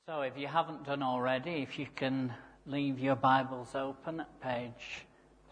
So if you haven't done already, if you can leave your Bibles open at page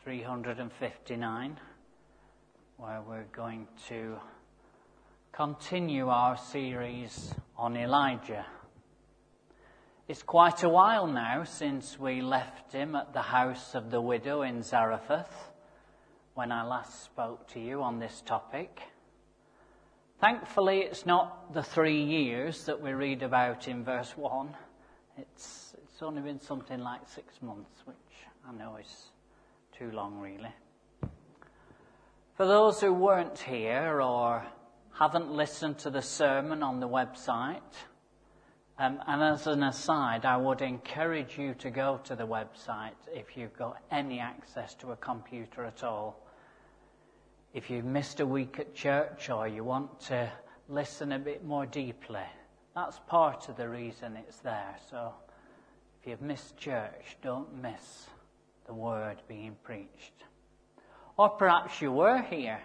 359, where we're going to continue our series on Elijah. It's quite a while now since we left him at the house of the widow in Zarephath, when I last spoke to you on this topic. Thankfully, it's not the 3 years that we read about in verse 1. It's only been something like 6 months, which I know is too long, really. For those who weren't here or haven't listened to the sermon on the website, and as an aside, I would encourage you to go to the website if you've got any access to a computer at all. If you've missed a week at church or you want to listen a bit more deeply, that's part of the reason it's there. So if you've missed church, don't miss the word being preached. Or perhaps you were here,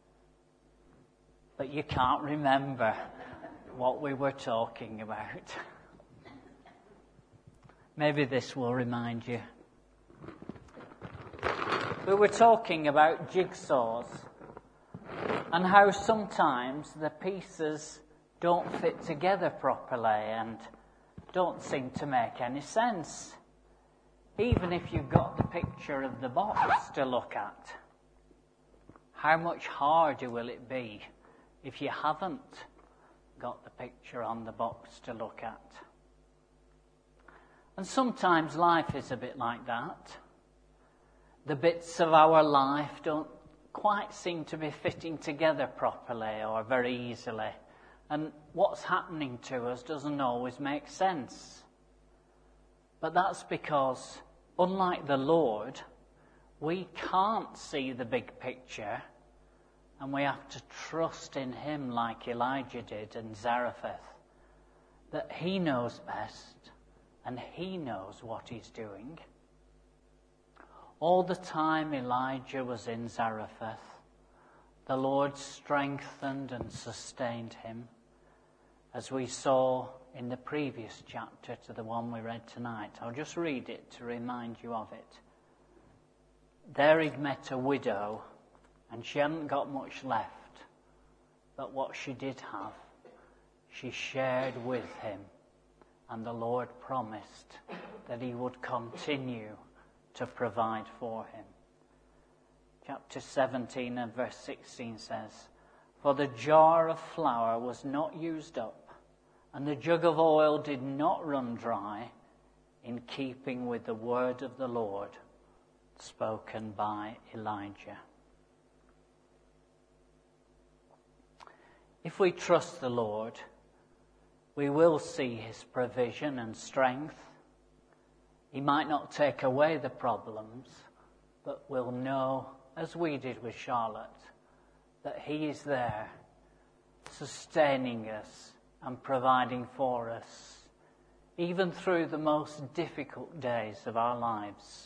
but you can't remember what we were talking about. Maybe this will remind you. We were talking about jigsaws and how sometimes the pieces don't fit together properly and don't seem to make any sense, even if you've got the picture of the box to look at. How much harder will it be if you haven't got the picture on the box to look at? And sometimes life is a bit like that. The bits of our life don't quite seem to be fitting together properly or very easily. And what's happening to us doesn't always make sense. But that's because, unlike the Lord, we can't see the big picture, and we have to trust in Him like Elijah did in Zarephath, that He knows best and He knows what He's doing. All the time Elijah was in Zarephath, the Lord strengthened and sustained him, as we saw in the previous chapter to the one we read tonight. I'll just read it to remind you of it. There he'd met a widow, and she hadn't got much left, but what she did have, she shared with him, and the Lord promised that He would continue to provide for him. Chapter 17 and verse 16 says, "For the jar of flour was not used up, and the jug of oil did not run dry, in keeping with the word of the Lord spoken by Elijah." If we trust the Lord, we will see His provision and strength. He might not take away the problems, but we'll know, as we did with Charlotte, that He is there, sustaining us and providing for us, even through the most difficult days of our lives.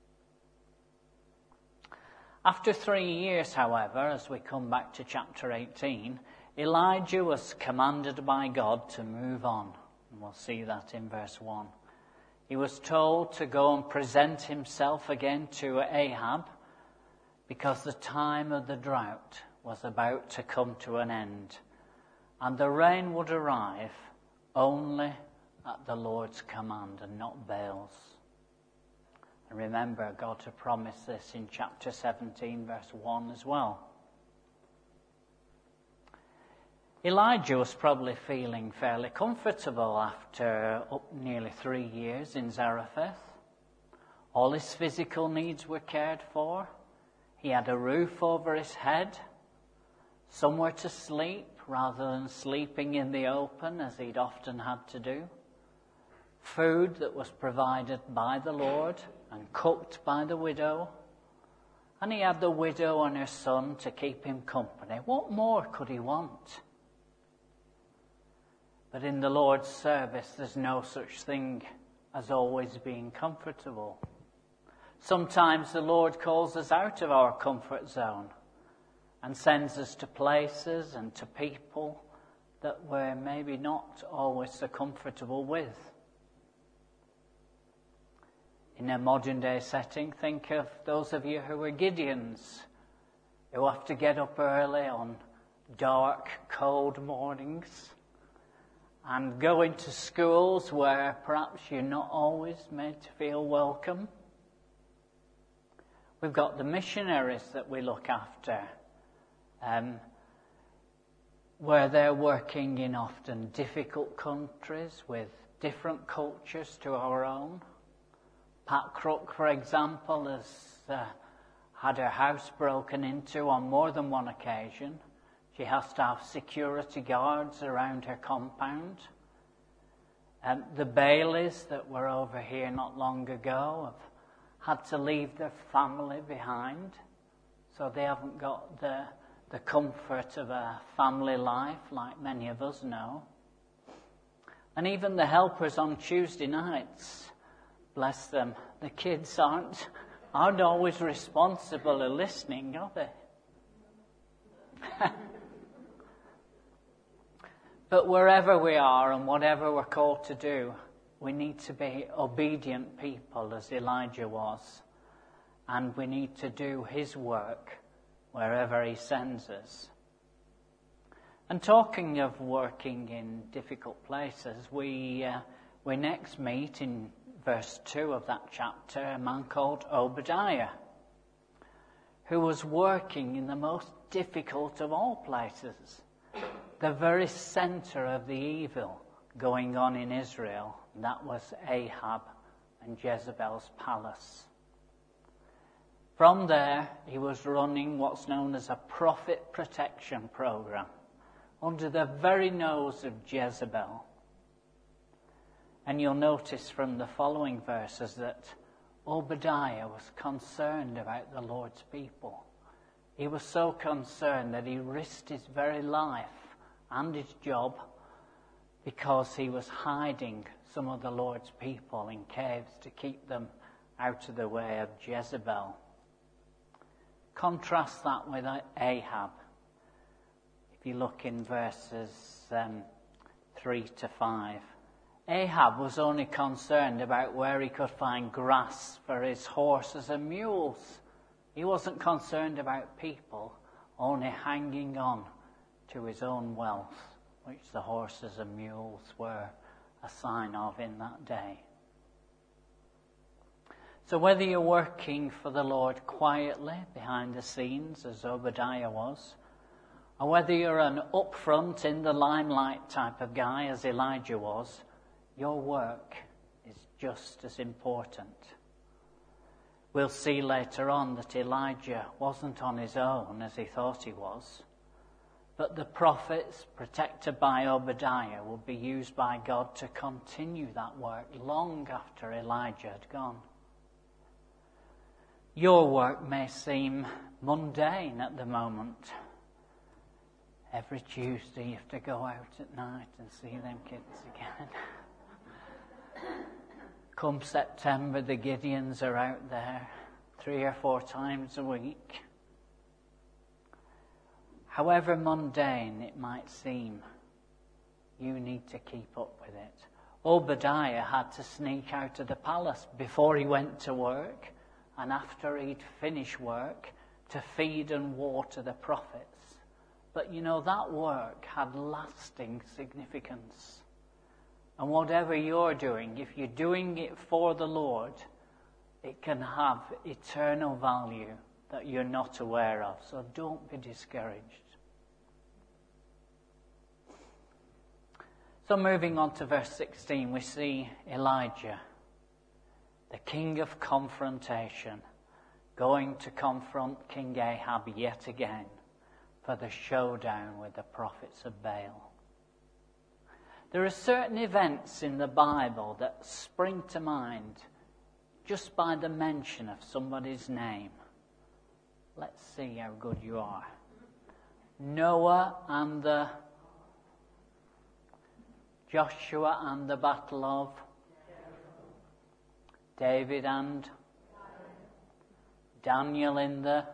After 3 years, however, as we come back to chapter 18, Elijah was commanded by God to move on. And we'll see that in verse 1. He was told to go and present himself again to Ahab, because the time of the drought was about to come to an end, and the rain would arrive only at the Lord's command and not Baal's. And remember, God had promised this in chapter 17, verse 1 as well. Elijah was probably feeling fairly comfortable after nearly 3 years in Zarephath. All his physical needs were cared for. He had a roof over his head, somewhere to sleep rather than sleeping in the open as he'd often had to do. Food that was provided by the Lord and cooked by the widow. And he had the widow and her son to keep him company. What more could he want? But in the Lord's service, there's no such thing as always being comfortable. Sometimes the Lord calls us out of our comfort zone and sends us to places and to people that we're maybe not always so comfortable with. In a modern day setting, think of those of you who are Gideons, who have to get up early on dark, cold mornings and go into schools where perhaps you're not always made to feel welcome. We've got the missionaries that we look after, where they're working in often difficult countries with different cultures to our own. Pat Crook, for example, has had her house broken into on more than one occasion. She has to have security guards around her compound. The Baileys that were over here not long ago have had to leave their family behind, so they haven't got the comfort of a family life like many of us know. And even the helpers on Tuesday nights, bless them, the kids aren't always responsible or listening, are they? But wherever we are and whatever we're called to do, we need to be obedient people as Elijah was. And we need to do his work wherever he sends us. And talking of working in difficult places, we next meet in verse 2 of that chapter a man called Obadiah, who was working in the most difficult of all places, the very center of the evil going on in Israel. That was Ahab and Jezebel's palace. From there, he was running what's known as a prophet protection program under the very nose of Jezebel. And you'll notice from the following verses that Obadiah was concerned about the Lord's people. He was so concerned that he risked his very life and his job because he was hiding some of the Lord's people in caves to keep them out of the way of Jezebel. Contrast that with Ahab. If you look in verses 3 to 5. Ahab was only concerned about where he could find grass for his horses and mules. He wasn't concerned about people, only hanging on to his own wealth, which the horses and mules were a sign of in that day. So whether you're working for the Lord quietly behind the scenes, as Obadiah was, or whether you're an upfront, in the limelight type of guy, as Elijah was, your work is just as important. We'll see later on that Elijah wasn't on his own as he thought he was, but the prophets, protected by Obadiah, will be used by God to continue that work long after Elijah had gone. Your work may seem mundane at the moment. Every Tuesday you have to go out at night and see them kids again. Come September, the Gideons are out there 3 or 4 times a week. However mundane it might seem, you need to keep up with it. Obadiah had to sneak out of the palace before he went to work and after he'd finished work to feed and water the prophets. But you know, that work had lasting significance. And whatever you're doing, if you're doing it for the Lord, it can have eternal value that you're not aware of. So don't be discouraged. So moving on to verse 16, we see Elijah, the king of confrontation, going to confront King Ahab yet again for the showdown with the prophets of Baal. There are certain events in the Bible that spring to mind just by the mention of somebody's name. Let's see how good you are. Noah and the Joshua and the battle of David and Daniel in the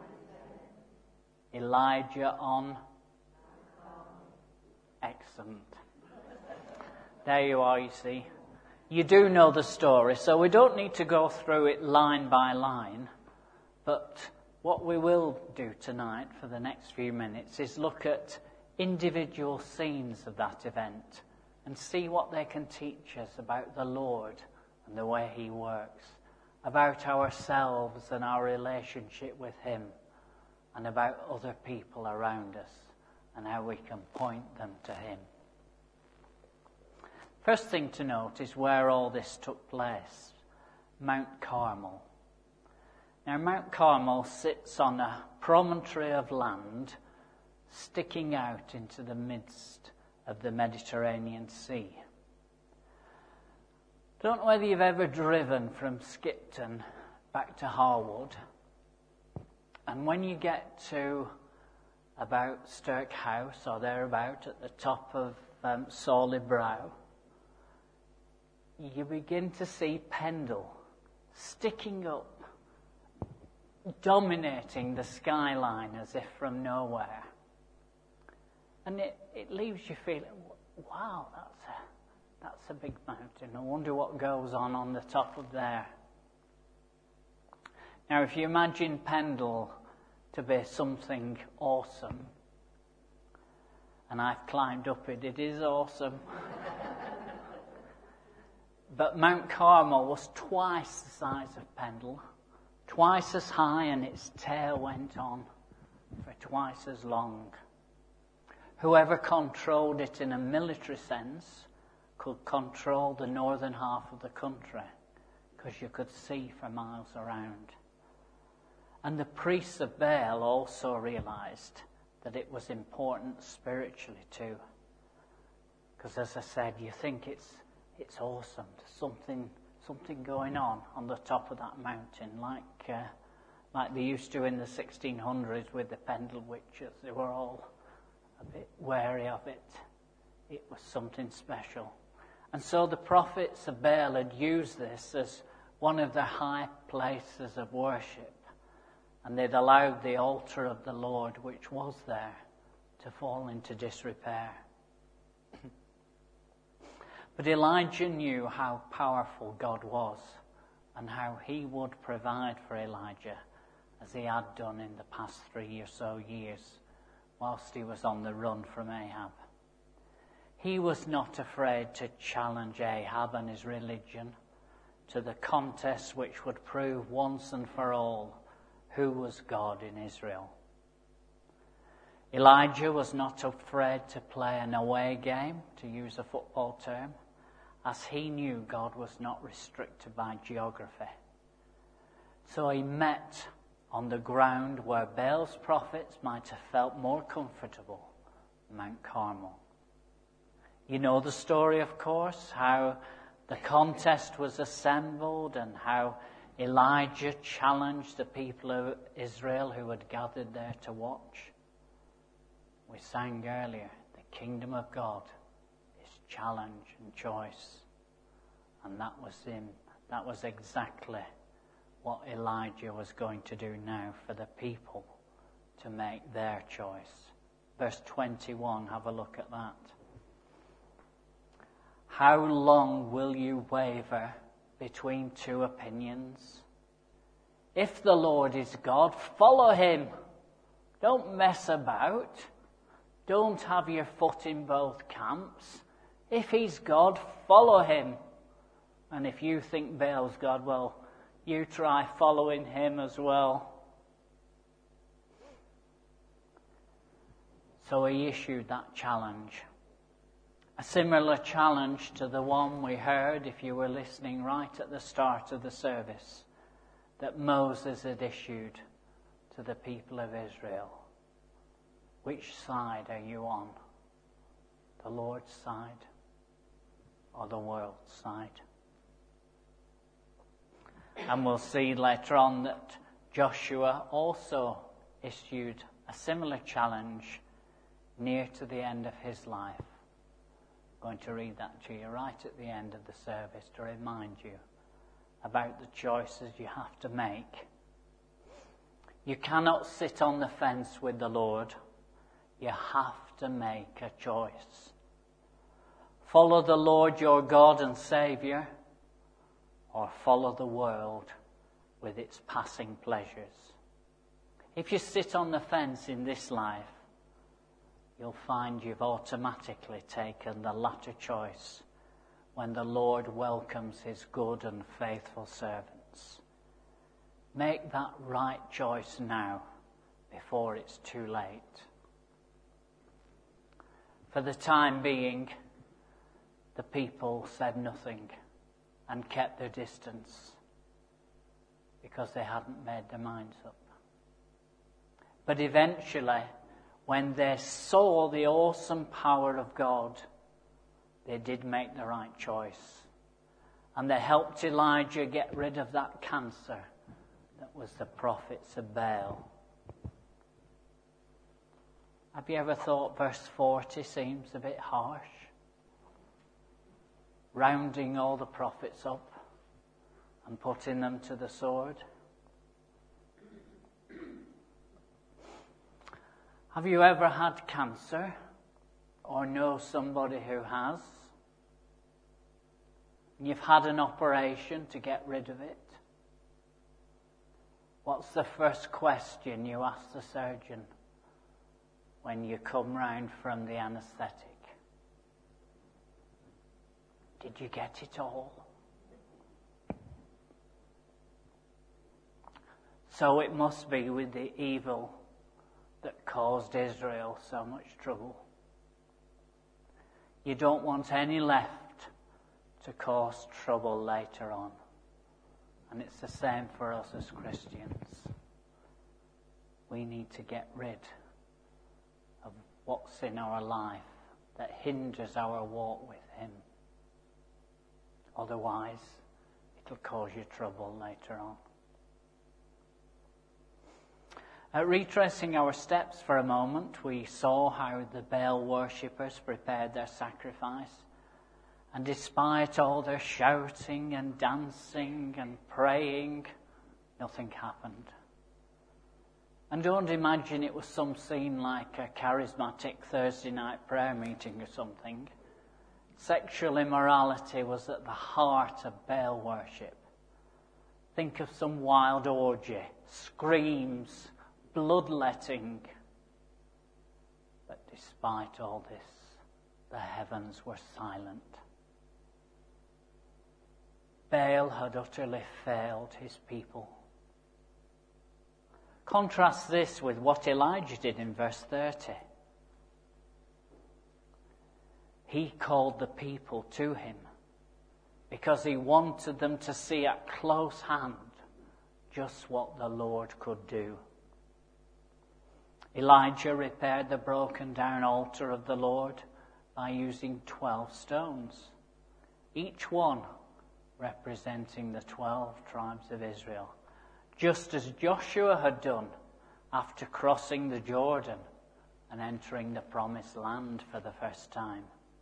Elijah on. Excellent. There you are, you see. you do know the story, so we don't need to go through it line by line. But what we will do tonight for the next few minutes is look at individual scenes of that event and see what they can teach us about the Lord and the way he works, about ourselves and our relationship with him, and about other people around us and how we can point them to him. First thing to note is where all this took place, Mount Carmel. Now, Mount Carmel sits on a promontory of land sticking out into the midst of the Mediterranean Sea. Don't know whether you've ever driven from Skipton back to Harwood, and when you get to about Stirk House or thereabout at the top of Sawley Brow, you begin to see Pendle sticking up, dominating the skyline as if from nowhere. And it leaves you feeling, wow, that's a big mountain. I wonder what goes on the top of there. Now, if you imagine Pendle to be something awesome, and I've climbed up it, it is awesome. But Mount Carmel was twice the size of Pendle, twice as high, and its tail went on for twice as long. Whoever controlled it in a military sense could control the northern half of the country, because you could see for miles around. And the priests of Baal also realized that it was important spiritually too. Because as I said, you think it's awesome. There's something going on the top of that mountain, like they used to in the 1600s with the Pendle witches. They were all a bit wary of it. It was something special. And so the prophets of Baal had used this as one of their high places of worship. And they'd allowed the altar of the Lord, which was there, to fall into disrepair. But Elijah knew how powerful God was and how he would provide for Elijah, as he had done in the past 3 or so years whilst he was on the run from Ahab. He was not afraid to challenge Ahab and his religion to the contest which would prove once and for all who was God in Israel. Elijah was not afraid to play an away game, to use a football term, as he knew God was not restricted by geography. So he met on the ground where Baal's prophets might have felt more comfortable, Mount Carmel. You know the story, of course, how the contest was assembled and how Elijah challenged the people of Israel who had gathered there to watch. We sang earlier, the kingdom of God is challenge and choice. And that was exactly what Elijah was going to do now for the people to make their choice. Verse 21, have a look at that. How long will you waver between two opinions? If the Lord is God, follow him. Don't mess about. Don't have your foot in both camps. If he's God, follow him. And if you think Baal's God, well, you try following him as well. So he issued that challenge. A similar challenge to the one we heard, if you were listening right at the start of the service, that Moses had issued to the people of Israel. Which side are you on? The Lord's side or the world's side? And we'll see later on that Joshua also issued a similar challenge near to the end of his life. I'm going to read that to you right at the end of the service to remind you about the choices you have to make. You cannot sit on the fence with the Lord. You have to make a choice. Follow the Lord your God and Saviour, or follow the world with its passing pleasures. If you sit on the fence in this life, you'll find you've automatically taken the latter choice when the Lord welcomes his good and faithful servants. Make that right choice now before it's too late. For the time being, the people said nothing and kept their distance because they hadn't made their minds up. But eventually, when they saw the awesome power of God, they did make the right choice. And they helped Elijah get rid of that cancer that was the prophets of Baal. Have you ever thought verse 40 seems a bit harsh? Rounding all the prophets up and putting them to the sword. Have you ever had cancer or know somebody who has? And you've had an operation to get rid of it. What's the first question you ask the surgeon when you come round from the anaesthetic? Did you get it all? So it must be with the evil that caused Israel so much trouble. You don't want any left to cause trouble later on. And it's the same for us as Christians. We need to get rid of what's in our life that hinders our walk with him. Otherwise, it'll cause you trouble later on. Retracing our steps for a moment, we saw how the Baal worshippers prepared their sacrifice. And despite all their shouting and dancing and praying, nothing happened. And don't imagine it was some scene like a charismatic Thursday night prayer meeting or something. Sexual immorality was at the heart of Baal worship. Think of some wild orgy, screams, bloodletting. But despite all this, the heavens were silent. Baal had utterly failed his people. Contrast this with what Elijah did in verse 30. He called the people to him because he wanted them to see at close hand just what the Lord could do. Elijah repaired the broken down altar of the Lord by using 12 stones, each one representing the 12 tribes of Israel, just as Joshua had done after crossing the Jordan and entering the promised land for the first time.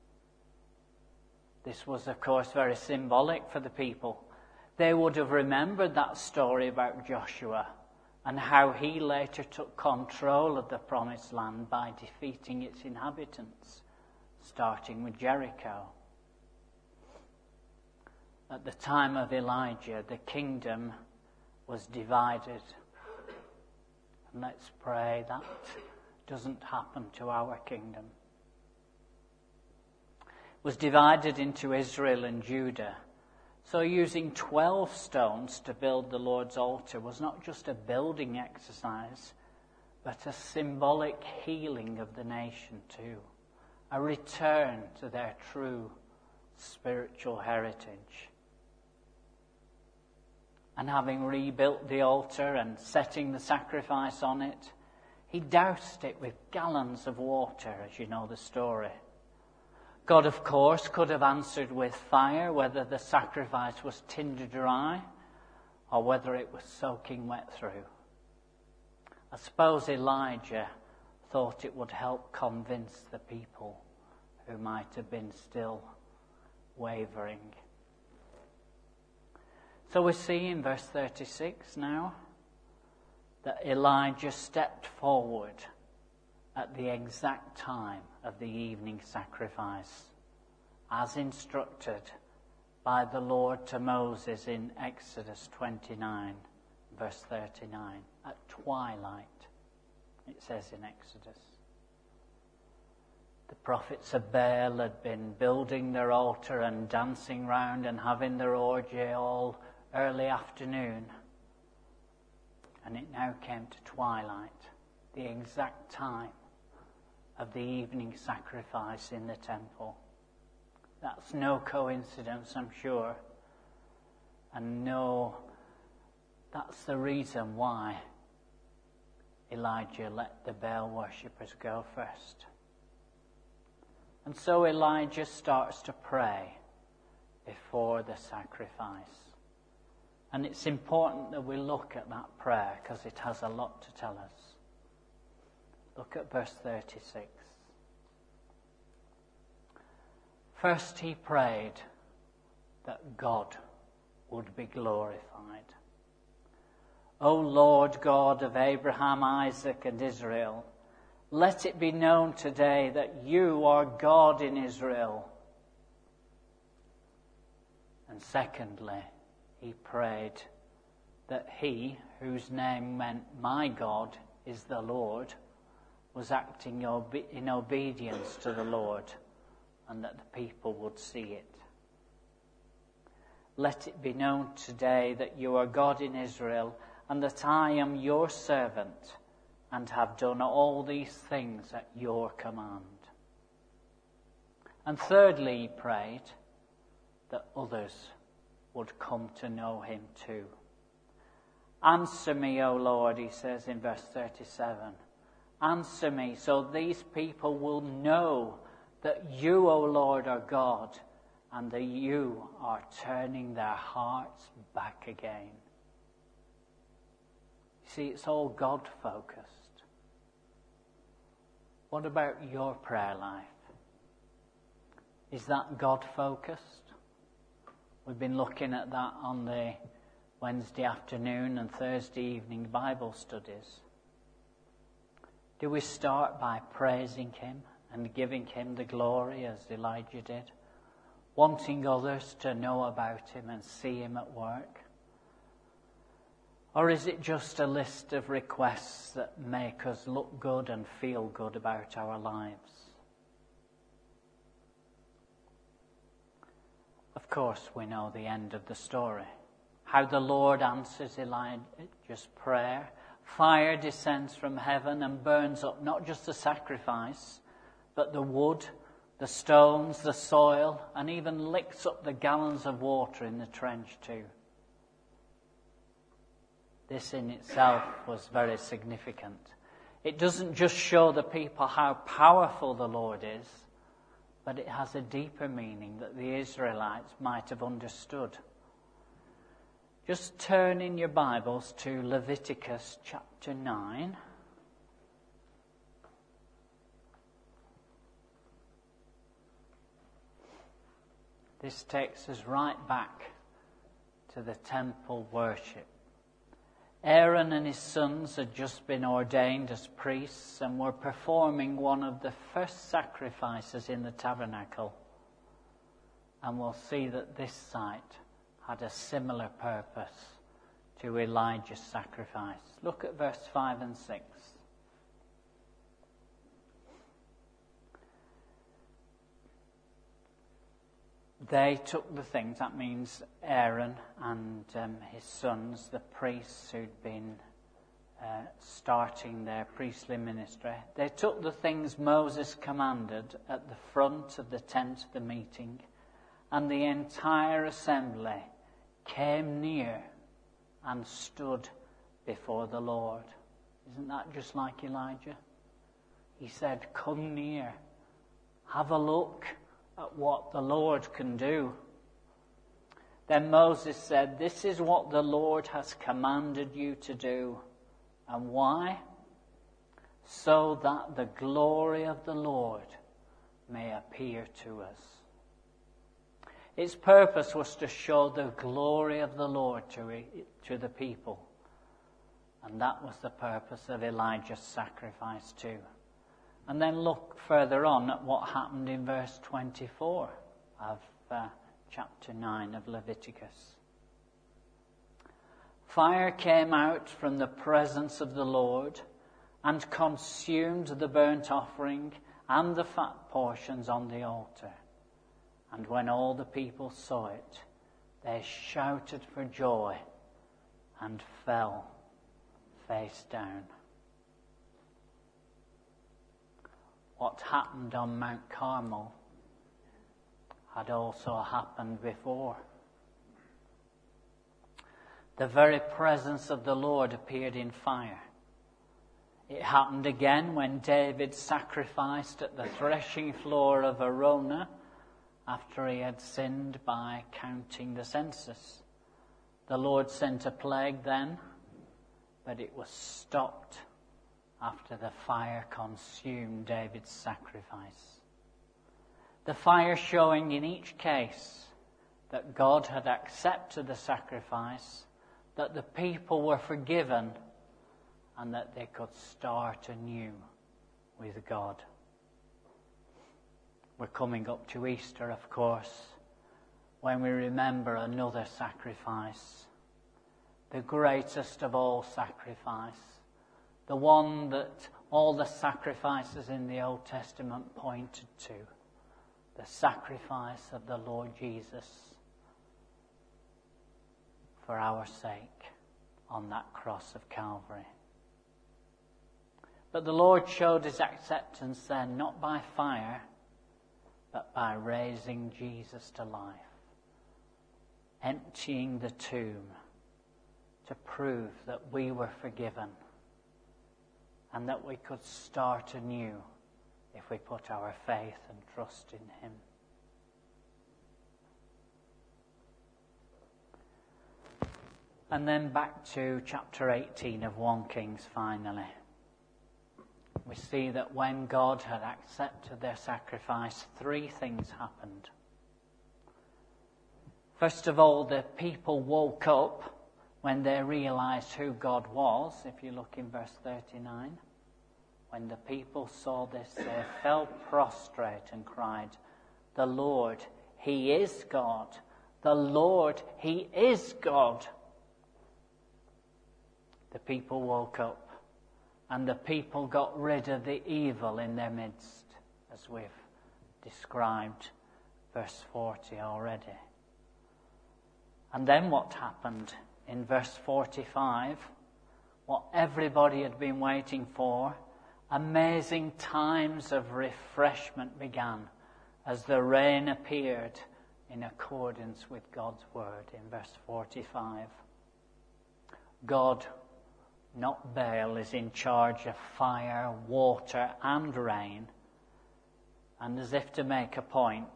This was, of course, very symbolic for the people. They would have remembered that story about Joshua and how he later took control of the promised land by defeating its inhabitants, starting with Jericho. At the time of Elijah, the kingdom was divided. And let's pray that doesn't happen to our kingdom. It was divided into Israel and Judah. So using 12 stones to build the Lord's altar was not just a building exercise, but a symbolic healing of the nation too. A return to their true spiritual heritage. And having rebuilt the altar and setting the sacrifice on it, he doused it with gallons of water, as you know the story. God, of course, could have answered with fire, whether the sacrifice was tinder dry or whether it was soaking wet through. I suppose Elijah thought it would help convince the people who might have been still wavering. So we see in verse 36 now that Elijah stepped forward at the exact time of the evening sacrifice as instructed by the Lord to Moses in Exodus 29, verse 39. At twilight, it says in Exodus. The prophets of Baal had been building their altar and dancing round and having their orgy all early afternoon. And it now came to twilight, the exact time of the evening sacrifice in the temple. That's no coincidence, I'm sure. And no, that's the reason why Elijah let the Baal worshippers go first. And so Elijah starts to pray before the sacrifice. And it's important that we look at that prayer because it has a lot to tell us. Look at verse 36. First he prayed that God would be glorified. O Lord God of Abraham, Isaac, and Israel, let it be known today that you are God in Israel. And secondly, he prayed that he, whose name meant my God is the Lord, was acting in obedience to the Lord, and that the people would see it. Let it be known today that you are God in Israel, and that I am your servant, and have done all these things at your command. And thirdly, he prayed that others would come to know him too. Answer me, O Lord, he says in verse 37. Answer me so these people will know that you, O Lord, are God, and that you are turning their hearts back again. You see, it's all God-focused. What about your prayer life? Is that God-focused? We've been looking at that on the Wednesday afternoon and Thursday evening Bible studies. Do we start by praising him and giving him the glory as Elijah did? Wanting others to know about him and see him at work? Or is it just a list of requests that make us look good and feel good about our lives? Of course, we know the end of the story. How the Lord answers Elijah's prayer. Fire descends from heaven and burns up not just the sacrifice, but the wood, the stones, the soil, and even licks up the gallons of water in the trench too. This in itself was very significant. It doesn't just show the people how powerful the Lord is, but it has a deeper meaning that the Israelites might have understood. Just turn in your Bibles to Leviticus chapter 9. This takes us right back to the temple worship. Aaron and his sons had just been ordained as priests and were performing one of the first sacrifices in the tabernacle. And we'll see that this site had a similar purpose to Elijah's sacrifice. Look at verse 5 and 6. They took the things, that means Aaron and his sons, the priests who'd been starting their priestly ministry. They took the things Moses commanded at the front of the tent of the meeting, and the entire assembly came near and stood before the Lord. Isn't that just like Elijah? He said, come near, have a look at what the Lord can do. Then Moses said, this is what the Lord has commanded you to do. And why? So that the glory of the Lord may appear to us. Its purpose was to show the glory of the Lord to the people. And that was the purpose of Elijah's sacrifice too. And then look further on at what happened in verse 24. of chapter 9 of Leviticus. Fire came out from the presence of the Lord and consumed the burnt offering and the fat portions on the altar. And when all the people saw it, they shouted for joy and fell face down. What happened on Mount Carmel had also happened before. The very presence of the Lord appeared in fire. It happened again when David sacrificed at the threshing floor of Araunah after he had sinned by counting the census. The Lord sent a plague then, but it was stopped after the fire consumed David's sacrifice. The fire showing in each case that God had accepted the sacrifice, that the people were forgiven, and that they could start anew with God. We're coming up to Easter, of course, when we remember another sacrifice, the greatest of all sacrifice, the one that all the sacrifices in the Old Testament pointed to, the sacrifice of the Lord Jesus for our sake on that cross of Calvary. But the Lord showed his acceptance then, not by fire, but by raising Jesus to life, emptying the tomb to prove that we were forgiven and that we could start anew if we put our faith and trust in him. And then back to chapter 18 of 1 Kings finally. We see that when God had accepted their sacrifice, three things happened. First of all, the people woke up when they realized who God was. If you look in verse 39, when the people saw this, they fell prostrate and cried, "The Lord, he is God. The Lord, he is God." The people woke up. And the people got rid of the evil in their midst, as we've described verse 40 already. And then what happened in verse 45, what everybody had been waiting for, amazing times of refreshment began as the rain appeared in accordance with God's word in verse 45. God, not Baal, is in charge of fire, water, and rain. And as if to make a point,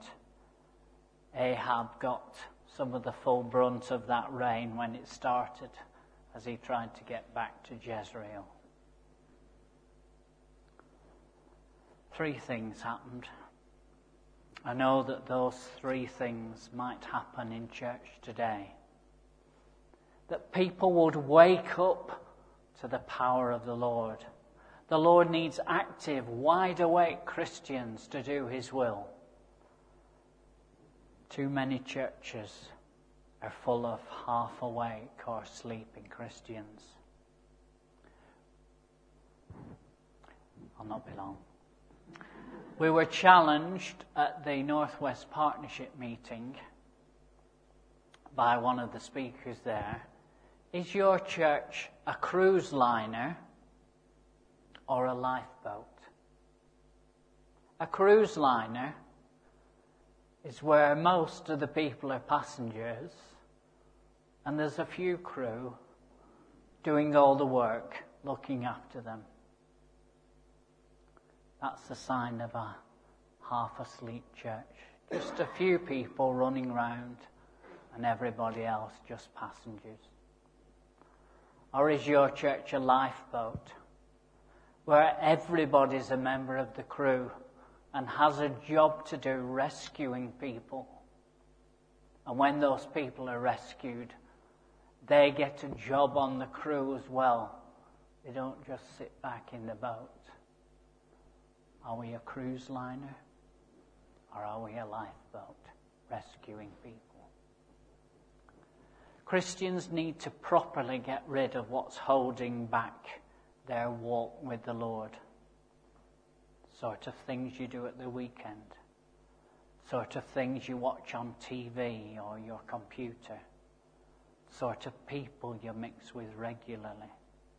Ahab got some of the full brunt of that rain when it started, as he tried to get back to Jezreel. Three things happened. I know that those three things might happen in church today. That people would wake up to the power of the Lord. The Lord needs active, wide-awake Christians to do his will. Too many churches are full of half-awake or sleeping Christians. I'll not be long. We were challenged at the Northwest Partnership meeting by one of the speakers there. Is your church a cruise liner or a lifeboat? A cruise liner is where most of the people are passengers and there's a few crew doing all the work, looking after them. That's the sign of a half-asleep church. Just a few people running round and everybody else just passengers. Or is your church a lifeboat where everybody's a member of the crew and has a job to do rescuing people? And when those people are rescued, they get a job on the crew as well. They don't just sit back in the boat. Are we a cruise liner or are we a lifeboat? rescuing people. Christians need to properly get rid of what's holding back their walk with the Lord. Sort of things you do at the weekend. Sort of things you watch on TV or your computer. Sort of people you mix with regularly.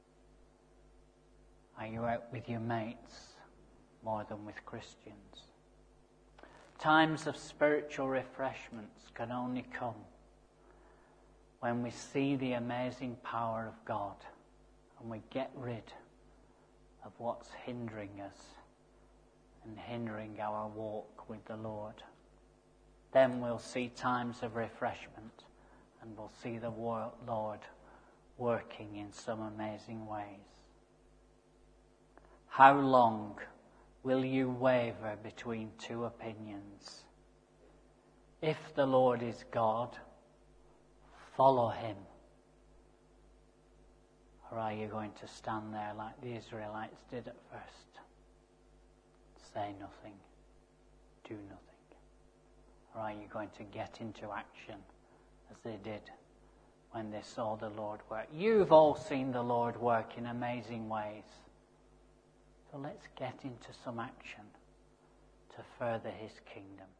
Are you out with your mates more than with Christians? Times of spiritual refreshments can only come when we see the amazing power of God and we get rid of what's hindering us and hindering our walk with the Lord. Then we'll see times of refreshment and we'll see the Lord working in some amazing ways. How long will you waver between two opinions? If the Lord is God, follow him. Or are you going to stand there like the Israelites did at first? Say nothing, do nothing. Or are you going to get into action as they did when they saw the Lord work? You've all seen the Lord work in amazing ways. So let's get into some action to further his kingdom.